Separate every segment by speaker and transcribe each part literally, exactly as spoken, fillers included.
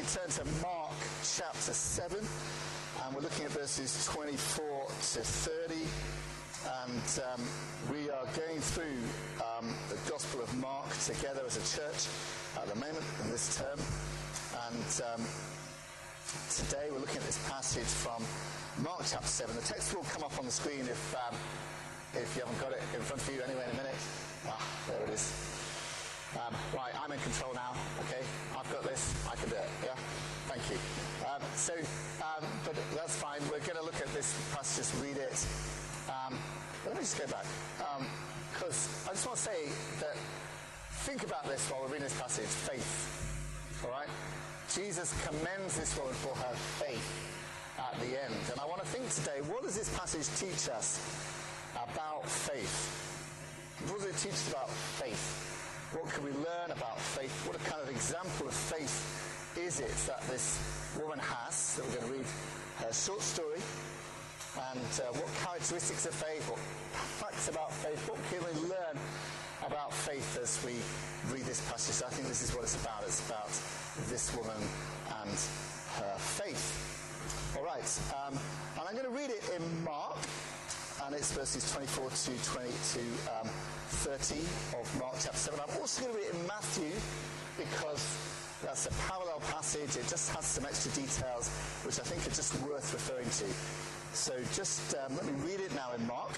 Speaker 1: turn to Mark chapter seven, and we're looking at verses twenty-four to thirty, and um, we are going through um, the Gospel of Mark together as a church at the moment in this term, and um, today we're looking at this passage from Mark chapter seven. The text will come up on the screen if um, if you haven't got it in front of you anyway in a minute. Ah, there it is. Um, right, I'm in control now, okay? I've got this, I can do it, yeah? Thank you. Um, so, um, but that's fine. We're going to look at this passage, just read it. Um, let me just go back. Because um, I just want to say that, think about this while we're reading this passage, faith, all right? Jesus commends this woman for her faith at the end. And I want to think today, what does this passage teach us about faith? What does it teach us about faith? What can we learn about faith? What a kind of example of faith is it that this woman has? So we're going to read her short story. And uh, what characteristics of faith, what facts about faith, what can we learn about faith as we read this passage? I think this is what it's about. It's about this woman and her faith. All right. Um, and I'm going to read it in Mark. And it's verses twenty-four to twenty to um, thirty of Mark chapter seven. I'm also going to read it in Matthew because that's a parallel passage. It just has some extra details which I think are just worth referring to. So just um, let me read it now in Mark.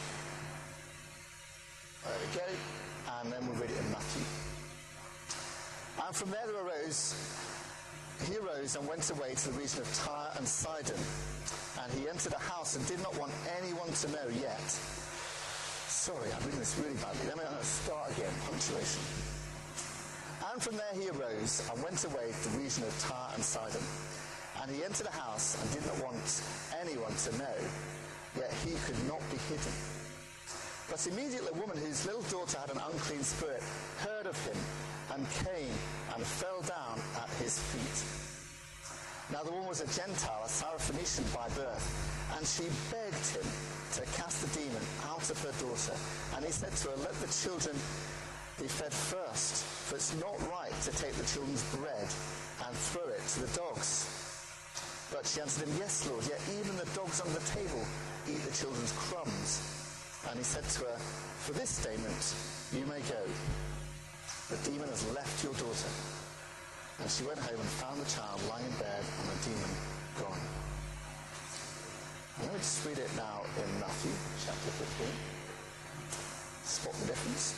Speaker 1: There we go. And then we'll read it in Matthew. And from there there arose, he arose and went away to the region of Tyre and Sidon. And he entered a house and did not want anyone to know yet. Sorry, I'm reading this really badly. Let me start again. Punctuation. And from there he arose and went away to the region of Tyre and Sidon. And he entered a house and did not want anyone to know, yet he could not be hidden. But immediately a woman whose little daughter had an unclean spirit heard of him and came and fell down at his feet. Now the woman was a Gentile, a Syrophoenician by birth, and she begged him to cast the demon out of her daughter. And he said to her, let the children be fed first, for it's not right to take the children's bread and throw it to the dogs. But she answered him, yes, Lord, yet even the dogs under the table eat the children's crumbs. And he said to her, for this statement you may go. The demon has left your daughter. And she went home and found the child lying in bed and the demon gone. I'm going to just read it now in Matthew chapter fifteen. Spot the difference.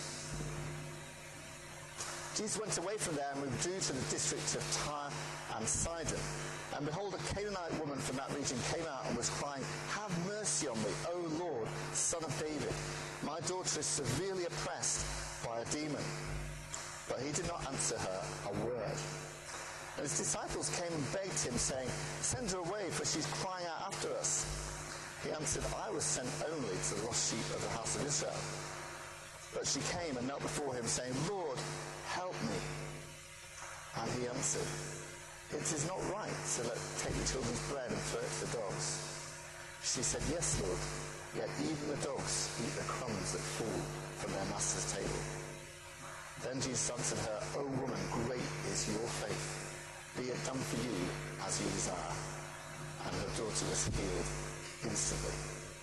Speaker 1: Jesus went away from there and withdrew to the district of Tyre and Sidon. And behold, a Canaanite woman from that region came out and was crying, have mercy on me, O Lord, Son of David. My daughter is severely oppressed by a demon. But he did not answer her a word. And his disciples came and begged him, saying, send her away, for she's crying out after us. He answered, I was sent only to the lost sheep of the house of Israel. But she came and knelt before him, saying, Lord, help me. And he answered, it is not right to let take the children's bread and throw it to the dogs. She said, yes, Lord, yet even the dogs eat the crumbs that fall from their master's table. Then Jesus answered her, O woman, great is your faith. Be it done for you as you desire. And her daughter was healed instantly.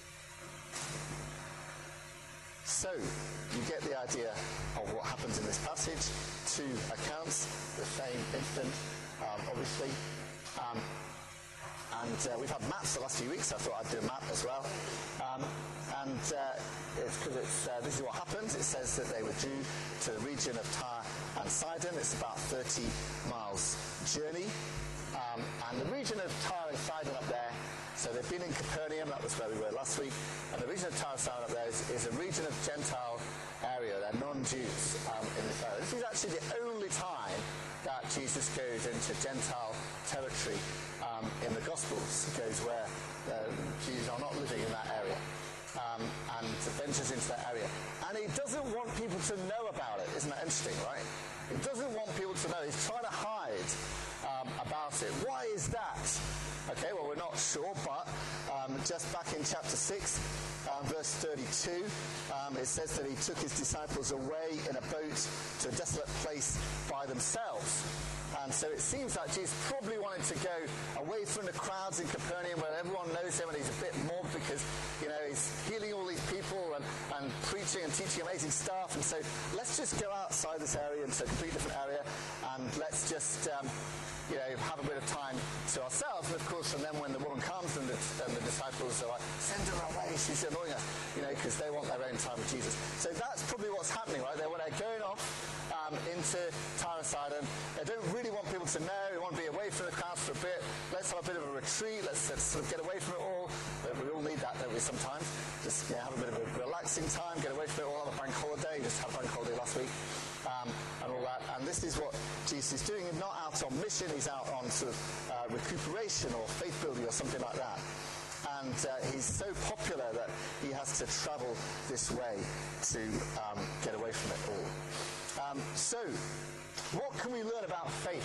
Speaker 1: So, you get the idea of what happens in this passage. Two accounts, the same infant, um, obviously. Um, and uh, we've had maps the last few weeks, so I thought I'd do a map as well. Um, and uh, it's because it's, uh, this is what happens. It says that they withdrew to the region of Tyre and Sidon. It's about thirty miles journey. Um, and the region of Tyre and Sidon up there, so they've been in Capernaum, that was where we were last week, and the region of Tyre and Sidon up there is, is a region of Gentile area. They're non-Jews um, in this area. This is actually the only time that Jesus goes into Gentile territory um, in the Gospels. He goes where uh, Jews are not living in that area. Um, and ventures into that area. And he doesn't want people to know about it. Isn't that interesting, right? He doesn't want people to know. He's trying to hide um, about it. Why is that? Okay, well, we're not sure, but um, just back in chapter six, um, verse thirty-two, um, it says that he took his disciples away in a boat to a desolate place by themselves. And so it seems like Jesus probably wanted to go away from the crowds in Capernaum where everyone knows him and he's a bit mobbed because, you know, he's healing all these people and, and preaching and teaching amazing stuff. And so let's just go outside this area into a completely different area and let's just, um, you know, have a bit of time to ourselves. And of course, and then when the woman comes and the, and the disciples are like, send her away, she's annoying us, you know, because they want their own time with Jesus. So that's probably what's happening, right? They're, when they're going off um, into Tyre and Sidon, they don't really want people to know, they want to be away from the crowds for a bit. Let's have a bit of a retreat, let's, let's sort of get away from it all. But we all need that, don't we, sometimes? Just yeah, have a bit of a relaxing time, get away from it all, have a bank holiday, just had a bank holiday last week. Um, and all that. And this is what Jesus is doing. He's not out on mission, he's out on sort of uh, recuperation or faith building or something like that. And uh, he's so popular that he has to travel this way to um, get away from it all. Um, so, what can we learn about faith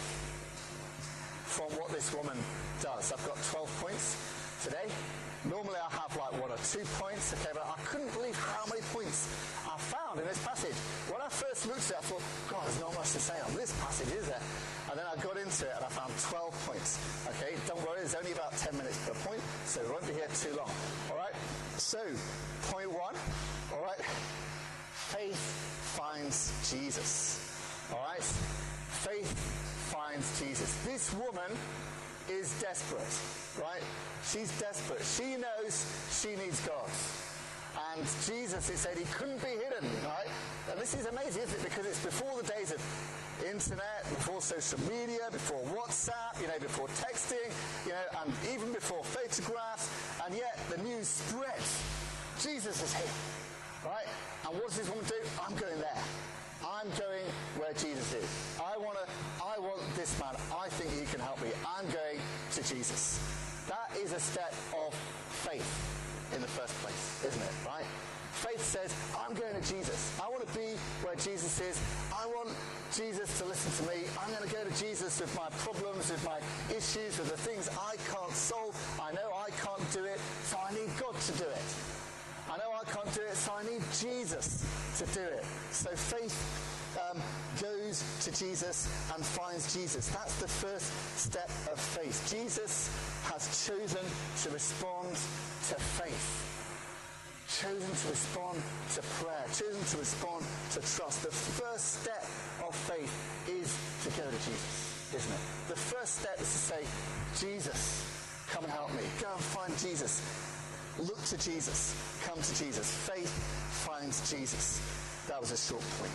Speaker 1: from what this woman does? I've got twelve points today. Normally I have like one or two points, okay, but I couldn't believe how many points I found in this passage. When I first looked at it, I thought, God, there's not much to say on this passage, is there? And then I got into it and I found twelve points. Okay, don't worry, there's only about ten minutes per point, so we won't be here too long. All right, so point one, all right, faith finds Jesus. All right, faith finds Jesus. This woman is desperate, right? She's desperate. She knows she needs God. And Jesus, it said he couldn't be hidden, right? And this is amazing, isn't it? Because it's before the days of internet, before social media, before WhatsApp, you know, before texting, you know, and even before photographs. And yet the news spreads. Jesus is here, right? And what does this woman do? I'm going there. I'm going where Jesus is. I want to, I want this man. I think he can help me. I'm going to Jesus. That is a step of faith in the first place, isn't it, right? Faith says, I'm going to Jesus. I want to be where Jesus is. I want Jesus to listen to me. I'm going to go to Jesus with my problems, with my issues, with the things I can't solve. I know I can't do it, so I need God to do it. I know I can't do it, so I need Jesus to do it. So faith um, goes to Jesus and finds Jesus. That's the first step of faith. Jesus has chosen to respond to faith. Chosen to respond to prayer. Chosen to respond to trust. The first step of faith is to go to Jesus, isn't it? The first step is to say, Jesus, come and help me. Go and find Jesus. Look to Jesus. Come to Jesus. Faith finds Jesus. That was a short point.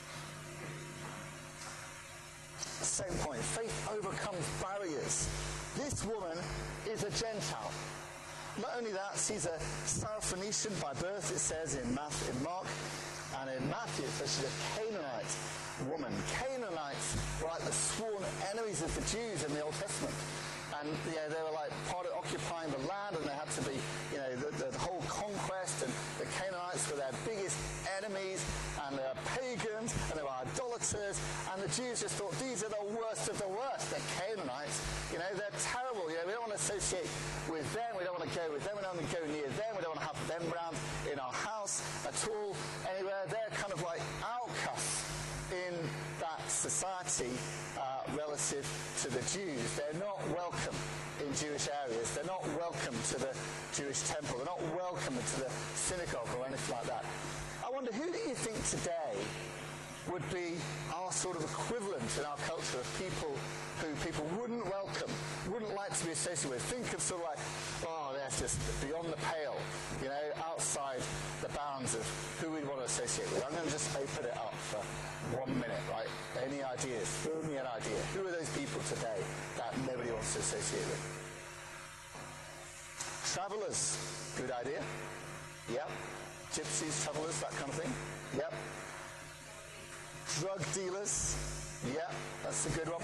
Speaker 1: Same point. Faith overcomes barriers. This woman is a Gentile. Not only that, she's a Syrophoenician by birth, it says in, Matthew, in Mark. And in Matthew, it says she's a Canaanite woman. Canaanites were like the sworn enemies of the Jews in the Old Testament. And you know, they were like part of occupying the land, and they had to be, you know, the, the whole conquest, and the Canaanites were their biggest enemies, and they were pagans, and they were idolaters, and the Jews just thought, these are the worst of the worst. They're Canaanites, you know, they're terrible, you know, we don't want to associate with them, we don't want to go with them, we don't want to go near them, we don't want to have them round in our house at all, anywhere. They're kind of like outcasts in that society uh, relative to the Jews. They're not welcome in Jewish areas. They're not welcome to the Jewish temple. They're not welcome to the synagogue or anything like that. I wonder, who do you think today would be our sort of equivalent in our culture of people who people wouldn't welcome, wouldn't like to be associated with? Think of sort of like, oh, that's just beyond the pale, you know, outside the bounds of who we'd want to associate with. I'm going to just open it up for one minute, right? Any ideas? Throw me an idea. Who are those people today that nobody wants to associate with? Travellers. Good idea. Yep. Gypsies, travellers, that kind of thing. Yep. Drug dealers. Yep, that's a good one.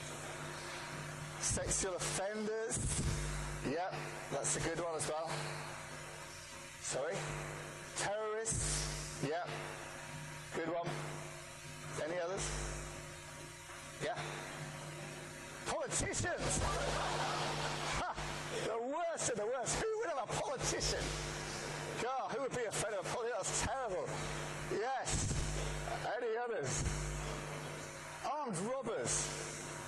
Speaker 1: Sexual offenders. Yep, that's a good one as well. Sorry? Terrorists. Yep. Good one. Any others? Yeah. Politicians. Ha! The worst of the worst. Who would have a politician? God, who would be afraid of a politician? That's terrible. Yes. Any others? Armed robbers.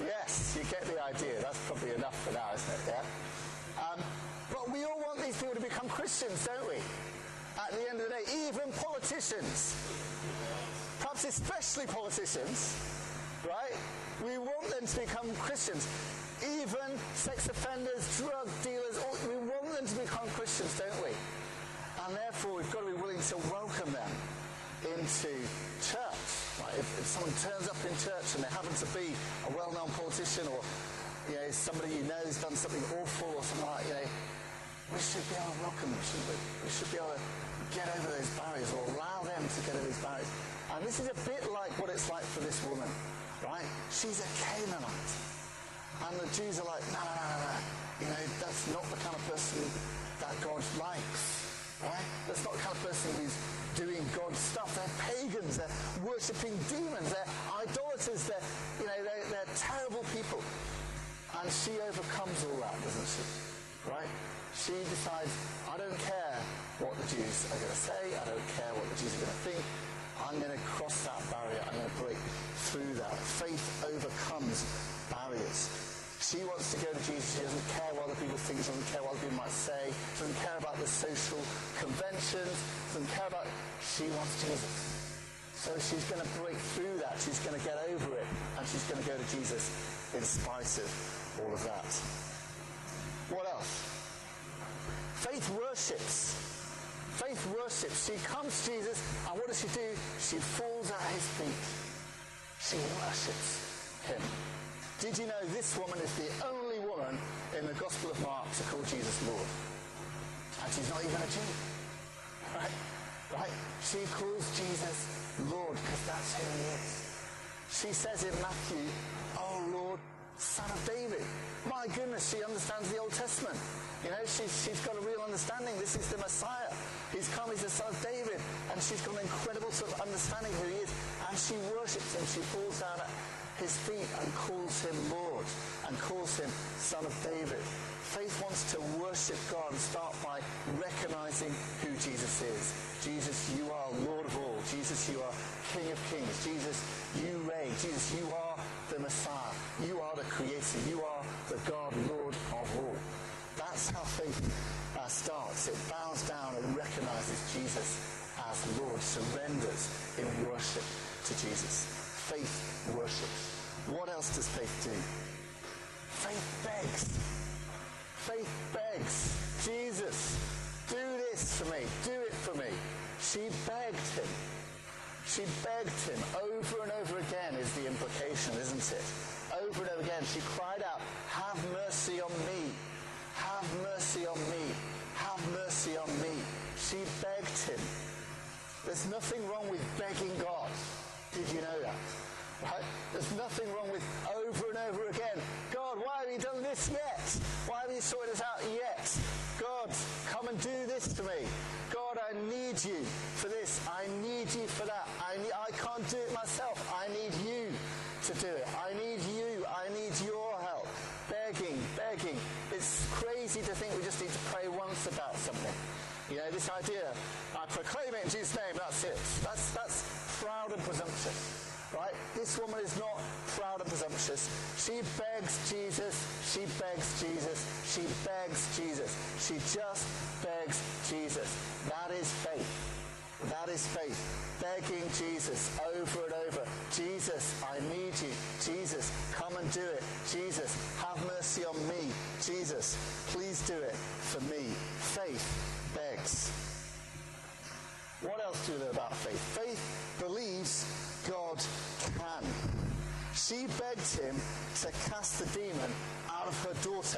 Speaker 1: Yes, you get the idea. That's probably enough for now, isn't it? Yeah. Um, but we all want these people to become Christians, don't we? At the end of the day, even politicians, perhaps especially politicians, right? We want them to become Christians. Even sex offenders, drug dealers, all, we want them to become Christians, don't we? And therefore, we've got to be willing to welcome them into church. Right? If, if someone turns up in church and they happen to be a well-known politician or, you know, somebody you know has done something awful or something like that, you know, we should be able to welcome them, shouldn't we? We should be able to get over those barriers or allow them to get over those barriers. And this is a bit like what it's like for this woman, right? She's a Canaanite. And the Jews are like, no, no, no, no, no. You know, that's not the kind of person that God likes, right? That's not the kind of person who's doing God's stuff. They're pagans. They're worshipping demons. They're idolaters. They're, you know, they're, they're terrible people. And she overcomes all that, doesn't she? Right? She decides, I don't care what the Jews are going to say. I don't care what the Jews are going to think. I'm going to cross that barrier. I'm going to break through that. Faith overcomes barriers. She wants to go to Jesus. She doesn't care what other people think. She doesn't care what other people might say. She doesn't care about the social conventions. She doesn't care about... She wants Jesus. So she's going to break through that. She's going to get over it. And she's going to go to Jesus in spite of all of that. What else? Faith worships. Faith worships. She comes to Jesus, and what does she do? She falls at his feet. She worships him. Did you know this woman is the only woman in the Gospel of Mark to call Jesus Lord? And she's not even a Jew. Right? Right? She calls Jesus Lord because that's who he is. She says in Matthew, oh Lord, Son of David. My goodness, she understands the Old Testament. You know, she's, she's got a real understanding. This is the Messiah. He's come, he's the Son of David. And she's got an incredible sort of understanding who he is. And she worships him. She falls down at his feet and calls him Lord and calls him Son of David. Faith wants to worship God and start by recognizing who Jesus is. Jesus, you are Lord of all. Jesus, you are King of kings. Jesus, you reign. Jesus, you are the Messiah. You are the Creator. You are the God, Lord of all. That's how faith uh, starts. It bows down and recognizes Jesus as Lord, surrenders in worship to Jesus. Faith worships. What else does faith do? Faith begs. Faith begs. Jesus, do this for me. Do it for me. She begged him. She begged him over and over again is the implication, isn't it? Over and over again, she cried out, have mercy on me. Have mercy on me. Have mercy on me. She begged him. There's nothing wrong with begging God. Did you know that? Right? There's nothing wrong with over and over again. God, why have you done this yet? Why have you sorted this out yet? God, come and do this to me. God, I need you for this. I need you for that. I, need, I can't do it myself. I need you to do it. I need you. I need your help. Begging, begging. It's crazy to think we just need to pray once about something. You know, this idea, I proclaim it in Jesus' name, that's it. That's, that's proud and presumptuous. Right? This woman is not proud and presumptuous. She begs Jesus. She begs Jesus. She begs Jesus. She just begs Jesus. That is faith. That is faith. Begging Jesus over and over. Jesus, I need you. Jesus, come and do it. Jesus, have mercy on me. Jesus, please do it for me. Faith begs. What else do we know about faith? Faith believes God can. She begged him to cast the demon out of her daughter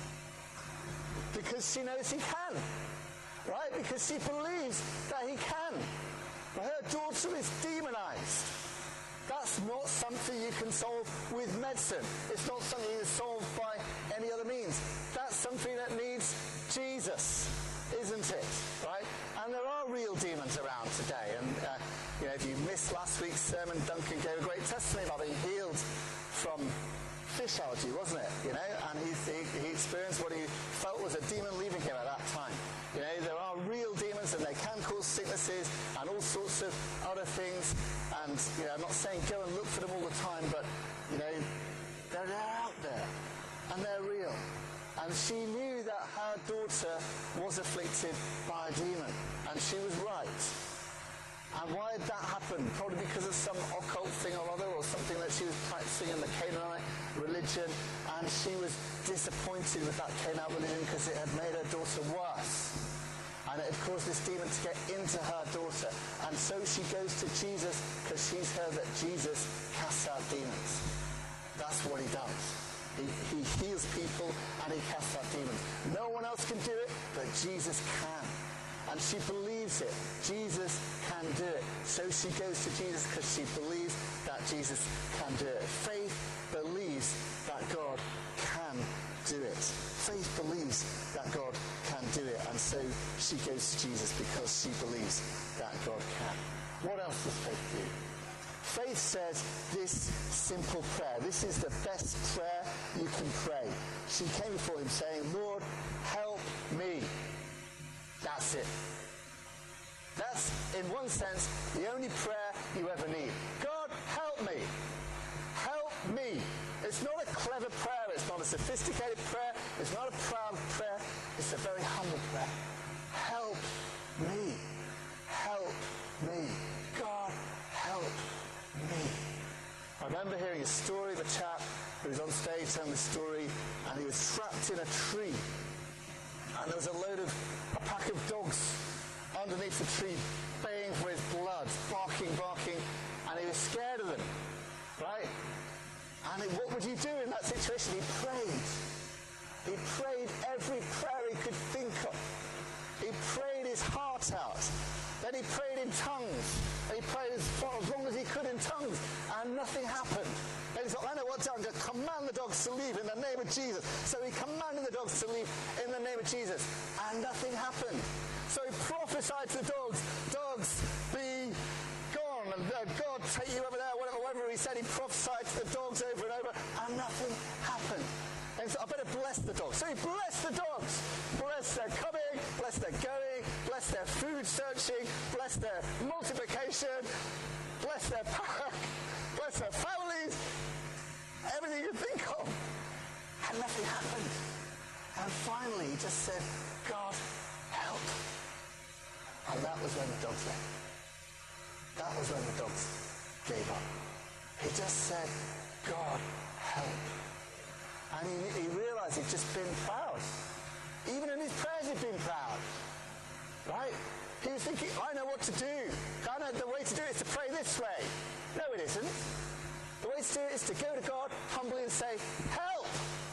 Speaker 1: because she knows he can, right? Because she believes that he can. Her daughter is demonized. That's not something you can solve with medicine. It's not something you can solve by any other means. That's something that needs Jesus, isn't it? Right? And there are real demons around today. And uh, you know, if you missed last week's sermon, Duncan gave a great testimony about being healed from fish allergy, wasn't it? You know, and he, he, he experienced what he felt was a demon leaving him at that time. You know, there are real demons, and they can cause sicknesses and all sorts of other things. And you know, I'm not saying go and look for them all the time, but you know, they're and they're real. And she knew that her daughter was afflicted by a demon, and she was right. And why did that happen? Probably because of some occult thing or other, or something that she was practicing in the Canaanite religion, and she was disappointed with that Canaanite religion because it had made her daughter worse. And it had caused this demon to get into her daughter. And so she goes to Jesus because she's heard that Jesus casts out demons. That's what he does. He, he heals people and he casts out demons. No one else can do it, but Jesus can. And she believes it. Jesus can do it. So she goes to Jesus because she believes that Jesus can do it. Faith believes that God can do it. Faith believes that God can do it. And so she goes to Jesus because she believes that God can. What else does faith do? Faith says this simple prayer. This is the best prayer you can pray. She came before him saying, Lord, help me. That's it. That's, in one sense, the only prayer you ever need. God, help me. Help me. It's not a clever prayer. It's not a sophisticated prayer. It's not a proud prayer. It's a very humble prayer. Help me. Help me. God, help me. I remember hearing a story of a chap who was on stage telling the story, and he was trapped in a tree. And there was a load of, a pack of dogs underneath the tree, baying for his blood, barking, barking, and he was scared of them, right? And it, what would you do in that situation? He prayed. He prayed every prayer he could think of. He prayed his heart out. Then he prayed in tongues. And he prayed as, far, as long as he could in tongues, and nothing happened. And he thought, I know what to do. I'm going to command the dogs to leave in the name of Jesus. So he commanded the dogs to leave in the name of Jesus, and nothing happened. So he prophesied to the dogs, dogs, be gone, and uh, God take you over there, whatever, whatever he said. He prophesied to the dogs over and over, and nothing happened. And so I better bless the dogs. So he blessed the dogs. Bless their coming, bless their going, bless their food searching, bless their multiplication, bless their pack, bless their families, everything you think of. And nothing happened. And finally he just said, God, help. And that was when the dogs left. That was when the dogs gave up. He just said, God, help. And he, he realized he'd just been proud. Even in his prayers he'd been proud. Right? He was thinking, I know what to do. I know the way to do it is to pray this way. No, it isn't. The way to do it is to go to God humbly and say, help.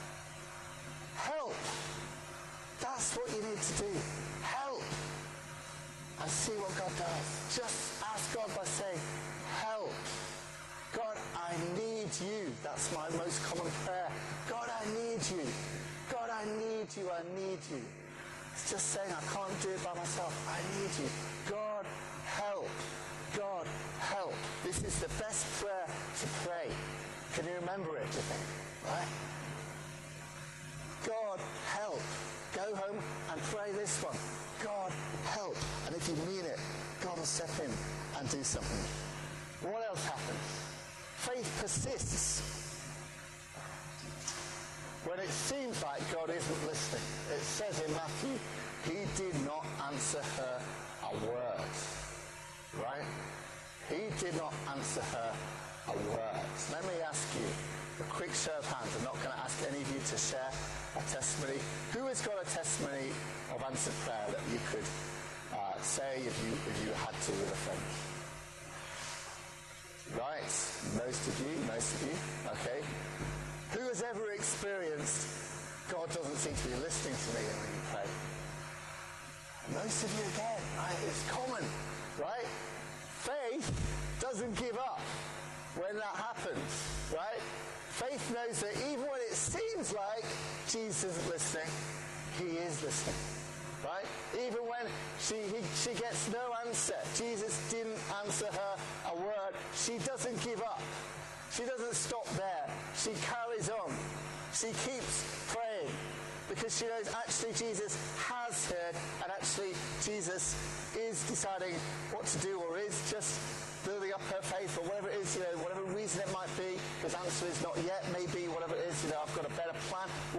Speaker 1: Help. That's what you need to do. Help. And see what God does. Just ask God by saying, help. God, I need you. That's my most common prayer. God, I need you. God, I need you. I need you. It's just saying I can't do it by myself. I need you. God, help. God, help. This is the best prayer to pray. Can you remember it, do you think? Right? God, help. Go home and pray this one. God, help. And if you mean it, God will step in and do something. What else happens? Faith persists when it seems like God isn't listening. It says in Matthew, he did not answer her a word. Right? He did not answer her a word. Let me ask you a quick show of hands. I'm not going to ask any of you to share a testimony. Who has got a testimony of answered prayer that you could uh, say if you if you had to with a friend? Right, most of you, most of you, okay. Who has ever experienced God doesn't seem to be listening to me when you pray? Most of you again, right? It's common, right? Faith doesn't give up when that happens, right? Faith knows that even when it seems like Jesus isn't listening, he is listening. Right? Even when she he, she gets no answer, Jesus didn't answer her a word, she doesn't give up. She doesn't stop there. She carries on. She keeps praying because she knows actually Jesus has heard, and actually Jesus is deciding what to do, or is just building up her faith, or whatever it is, you know, whatever reason it might be. His answer is not yet, maybe, whatever it is, you know, I've got a better plan.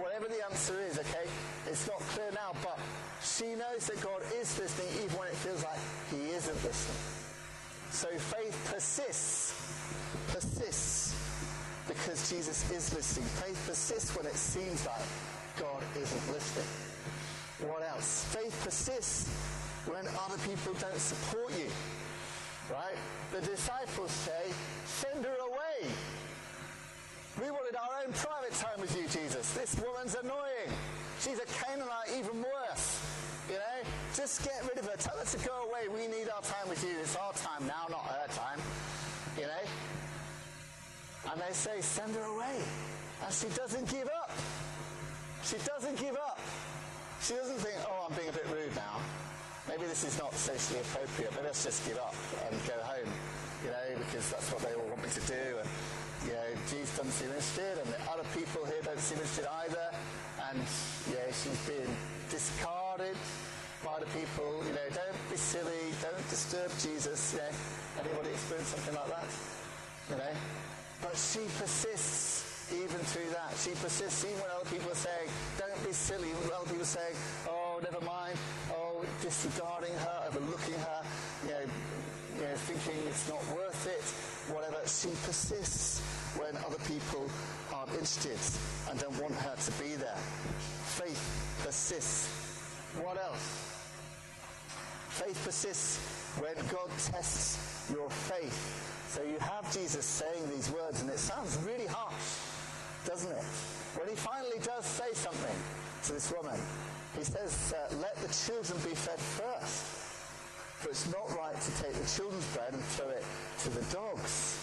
Speaker 1: not clear now, but she knows that God is listening even when it feels like he isn't listening. So faith persists, persists because Jesus is listening. Faith persists when it seems like God isn't listening. What else? Faith persists when other people don't support you, right? The disciples say, send her away. We wanted our own private time with you, Jesus. This woman's annoying. She's a Canaanite, even worse. You know, just get rid of her. Tell her to go away. We need our time with you. It's our time now, not her time. You know? And they say, send her away. And she doesn't give up. She doesn't give up. She doesn't think, oh, I'm being a bit rude now. Maybe this is not socially appropriate, but let's just give up and go home. You know, because that's what they all want me to do. And, you know, Jesus doesn't seem interested, and the other people here don't seem interested either. And, you know, she's being discarded by the people. You know, don't be silly, don't disturb Jesus. You know, anybody experience something like that? You know? But she persists even through that. She persists even when other people are saying, don't be silly. When other people are saying, oh, never mind. Oh, disregarding her, overlooking her, you know, you know, thinking it's not worth it, whatever. She persists when other people aren't interested and don't want her to be there. Faith persists. What else? Faith persists when God tests your faith. So you have Jesus saying these words, and it sounds really harsh, doesn't it? When he finally does say something to this woman, he says, uh, let the children be fed first. For it's not right to take the children's bread and throw it to the dogs.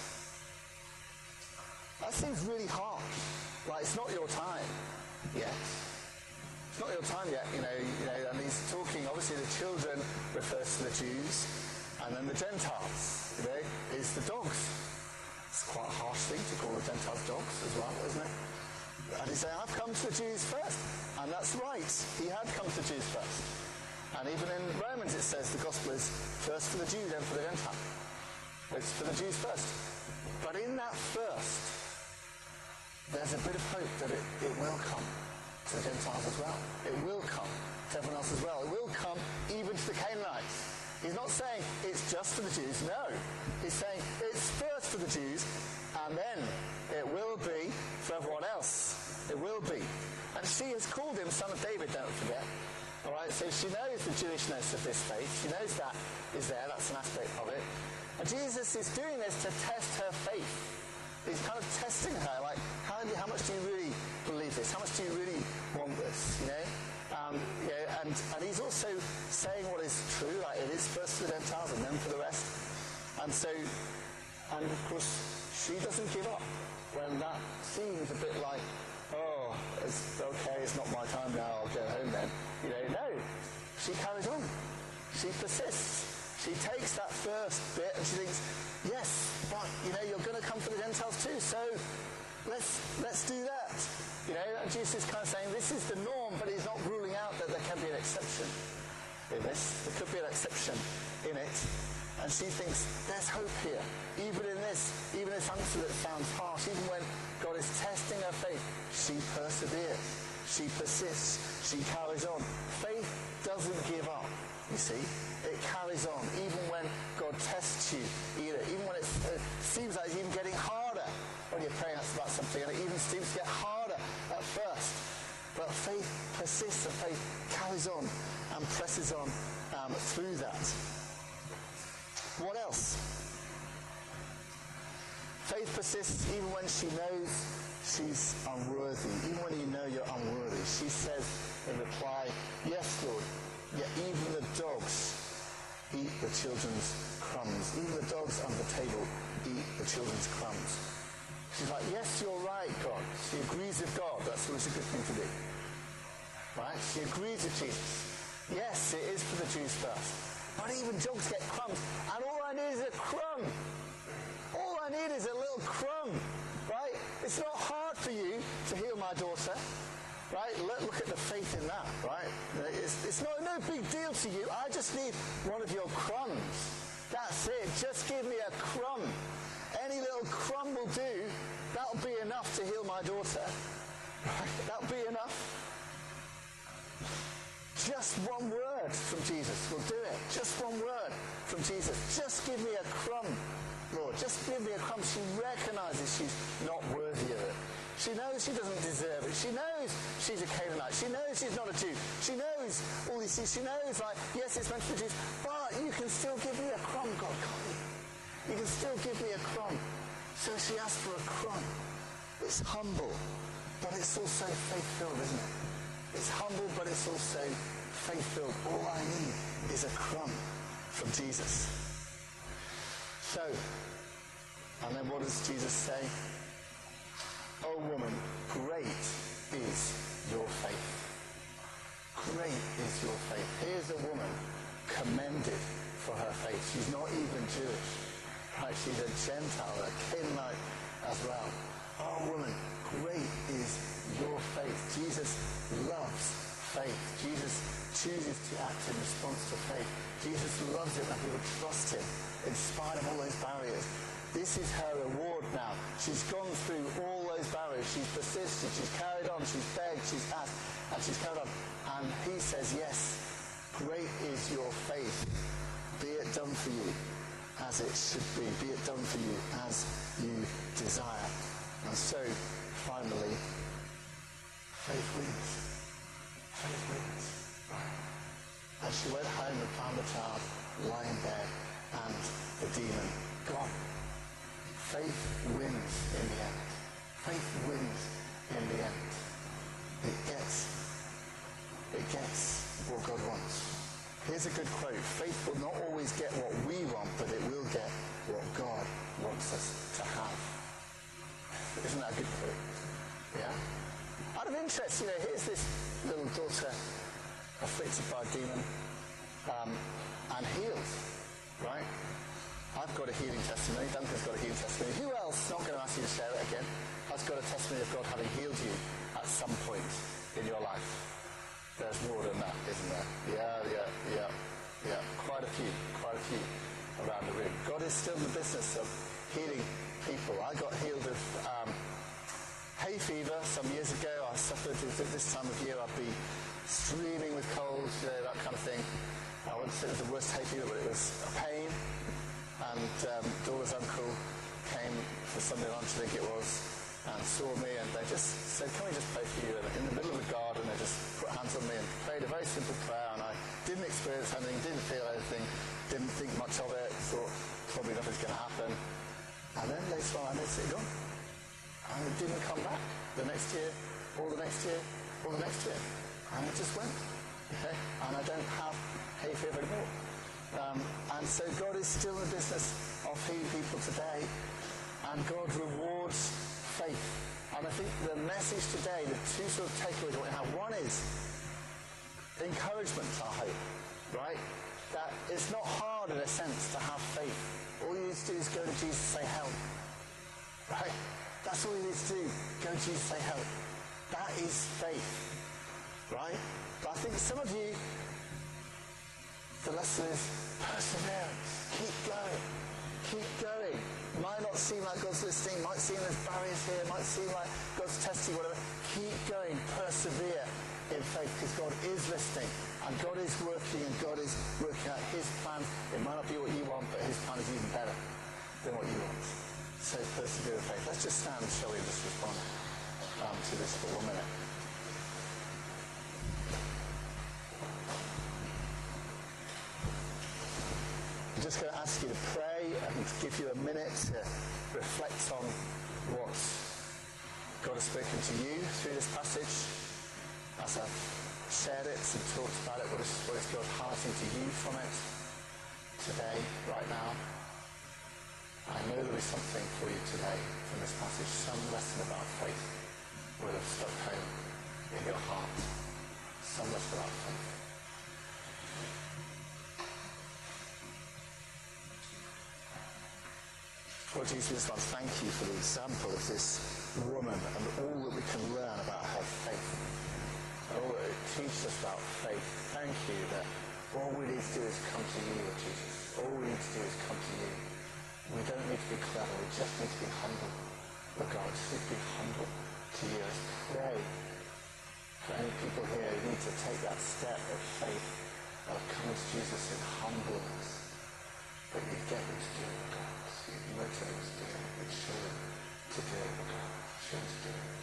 Speaker 1: That seems really harsh. Like, it's not your time yet. It's not your time yet, you know, you know, and he's talking, obviously the children refers to the Jews, and then the Gentiles, you know, is the dogs. It's quite a harsh thing to call the Gentiles dogs as well, isn't it? And he's saying, I've come to the Jews first. And that's right, he had come to the Jews first. And even in Romans it says the gospel is first for the Jew, then for the Gentile. It's for the Jews first. But in that first, there's a bit of hope that it, it will come to the Gentiles as well. It will come to everyone else as well. It will come even to the Canaanites. He's not saying it's just for the Jews, no. He's saying it's first for the Jews, and then it will be for everyone else. It will be. And she has called him Son of David, don't forget. All right, so she knows the Jewishness of this faith. She knows that is there, that's an aspect of it. And Jesus is doing this to test her faith. He's kind of testing her, like, how, how much do you really believe this? How much do you really want this, you know? Um, you know and, and he's also saying what is true, like it is first for the Gentiles and then for the rest. And so, and of course, she doesn't give up when that seems a bit like, oh, it's okay, it's not my time now, I'll go home then. You know, no. She carries on. She persists. She takes that first bit and she thinks, yes, but, you know, you're going to come for the Gentiles too, so let's let's do that. You know, and Jesus is kind of saying this is the norm, but he's not ruling out that there can be an exception in this. There could be an exception in it. And she thinks, there's hope here. Even in this, even this answer that sounds harsh, even when God is testing her faith, she perseveres. She persists. She carries on. Faith doesn't give up, you see. It carries on, even when God tests you, either, even when it uh, seems like it's even getting harder when you're praying about something, and it even seems to get harder at first. But faith persists, and faith carries on and presses on um, through that. What else? Faith persists even when she knows she's unworthy, even when you know you're unworthy. She says in reply, yes, Lord, yet even the dogs eat the children's crumbs. Even the dogs under the table eat the children's crumbs. She's like, yes, you're right, God. She agrees with God. That's always a good thing to do. Right? She agrees with Jesus. Yes, it is for the Jews first. But even dogs get crumbs. And all I need is a crumb. All I need is a little crumb. Right? It's not hard for you to heal my daughter. Right? Look, look at the faith in that, right? It's, it's not no big deal to you. I just need one of your crumbs. That's it. Just give me a crumb. Any little crumb will do. That'll be enough to heal my daughter. Right? That'll be enough. Just one word from Jesus will do it. Just one word from Jesus. Just give me a crumb, Lord. Just give me a crumb. She recognizes she's not worthy of it. She knows she doesn't deserve it. She knows she's a Canaanite. She knows she's not a Jew. She knows all these things. She knows, like, yes, it's meant for Jews, but you can still give me a crumb, God, can't you? You can still give me a crumb. So she asked for a crumb. It's humble, but it's also faith-filled, isn't it? It's humble, but it's also faith-filled. All I need is a crumb from Jesus. So, and then what does Jesus say? Oh woman, great is your faith. Great is your faith. Here's a woman commended for her faith. She's not even Jewish. Right? She's a Gentile, a Canaanite as well. Oh woman, great is your faith. Jesus loves faith. Jesus chooses to act in response to faith. Jesus loves it when people trust him in spite of all those barriers. This is her reward now. She's gone through all those barriers. She's persisted. She's carried on. She's begged. She's asked. And she's carried on. And he says, yes, great is your faith. Be it done for you as it should be. Be it done for you as you desire. And so, finally, faith wins. Faith wins. Right. And she went home and found the child lying there and the demon gone. Faith wins in the end. Faith wins in the end. It gets, it gets what God wants. Here's a good quote. Faith will not always get what we want, but it will get what God wants us to have. Isn't that a good quote? Yeah? Out of interest, you know, here's this little daughter afflicted by a demon um, and healed, right? I've got a healing testimony. Duncan's got a healing testimony. Who else, not going to ask you to share it again, has got a testimony of God having healed you at some point in your life? There's more than that, isn't there? Yeah, yeah, yeah, yeah. Quite a few, quite a few around the room. God is still in the business of healing people. I got healed of um, hay fever some years ago. I suffered at this time of year. I'd be streaming with colds, you know, that kind of thing. I wouldn't say it was the worst hay fever, but it was a pain. And um, Dora's uncle came for Sunday lunch, I think it was, and saw me, and they just said, can we just pray for you? And in the middle of the garden, they just put hands on me and prayed a very simple prayer, and I didn't experience anything, didn't feel anything, didn't think much of it, thought probably nothing's going to happen. And then later on, it's it gone. And it didn't come back the next year, or the next year, or the next year. And it just went. Okay? And I don't have hay fever anymore. Um, and so God is still in the business of healing people today, and God rewards faith. And I think the message today, the two sort of takeaways I want to have, one is encouragement, I hope, right? That it's not hard in a sense to have faith. All you need to do is go to Jesus and say help, right? That's all you need to do. Go to Jesus and say help. That is faith, right? But I think some of you, the lesson is perseverance. Keep going. Keep going. Might not seem like God's listening. Might seem there's barriers here. Might seem like God's testing, whatever. Keep going. Persevere in faith, because God is listening. And God is working, and God is working out his plan. It might not be what you want, but his plan is even better than what you want. So persevere in faith. Let's just stand, shall we, just respond um, to this for one minute. I'm just going to ask you to pray and give you a minute to reflect on what God has spoken to you through this passage. As I've shared it and talked about it, what is, what is God highlighting to you from it today, right now? I know there is something for you today from this passage, some lesson about faith will have stuck home in your heart. Some lesson about faith. Lord Jesus, I thank you for the example of this woman and all that we can learn about her faith. And all that it teaches us about faith. Thank you that all we need to do is come to you, Lord Jesus. All we need to do is come to you. We don't need to be clever, we just need to be humble. Lord God, we just need to be humble to you. Let's pray For any people here who need to take that step of faith, of coming to Jesus in humbleness, but you get them to do it, God. You motivate them to do it. You show them to do it, God. Show them to do it.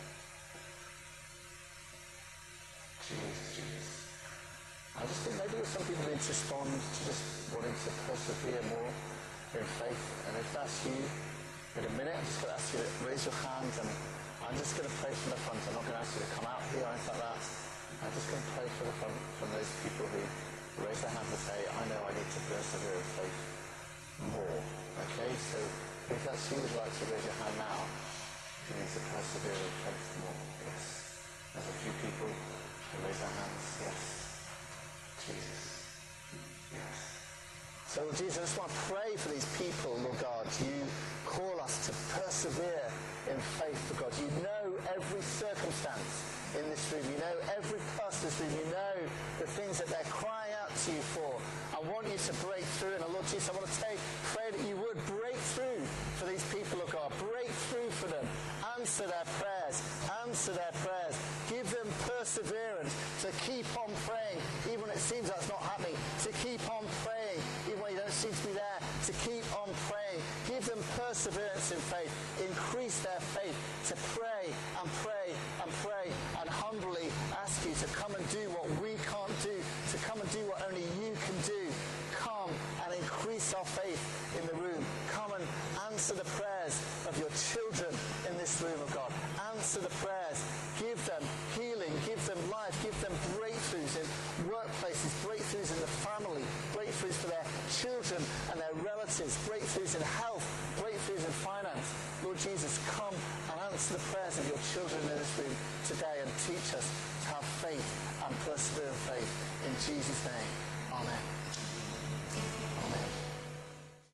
Speaker 1: Jesus, Jesus. I just think maybe some people need to respond to just wanting to persevere more in faith. And if that's you, in a minute, I'm just going to ask you to raise your hand, and I'm just going to pray from the front. I'm not going to ask you to come out here or anything like that. I'm just going to pray from the front from those people who raise their hands and say, I know I need to persevere in faith more. Okay, so if that's you, would like to raise your hand now. If you need to persevere in faith more. Yes. There's a few people who raise their hands. Yes. Jesus. Yes. So, Lord Jesus, I just want to pray for these people, Lord God. You call us to persevere in faith, for God. You know every circumstance in this room. You know every person in this room. You know the things that they're crying out to you for. I want you to break through. And, Lord Jesus, I want to take, pray that you would break through for these people, Lord God. Break through for them. Answer their prayers. Answer their prayers. Give them perseverance to keep on praying, even when it seems like it's not happening. To keep on praying, even when you don't seem to be there. To keep on praying. Give them perseverance in faith. Increase their faith to pray and pray and pray and humbly ask you to come and do what we can't do. To come and do what only you can do. Come and increase our faith in the room. Come and answer the prayers of your children in this room, of God. Answer the prayers. Give them healing. Give them life. Give them breakthroughs in workplaces, breakthroughs in the family, breakthroughs for their children and their relatives, breakthroughs in health, breakthroughs in finance. Lord Jesus, come and answer the prayers of your children in this room today and teach us to have faith and persevere in faith. In Jesus' name.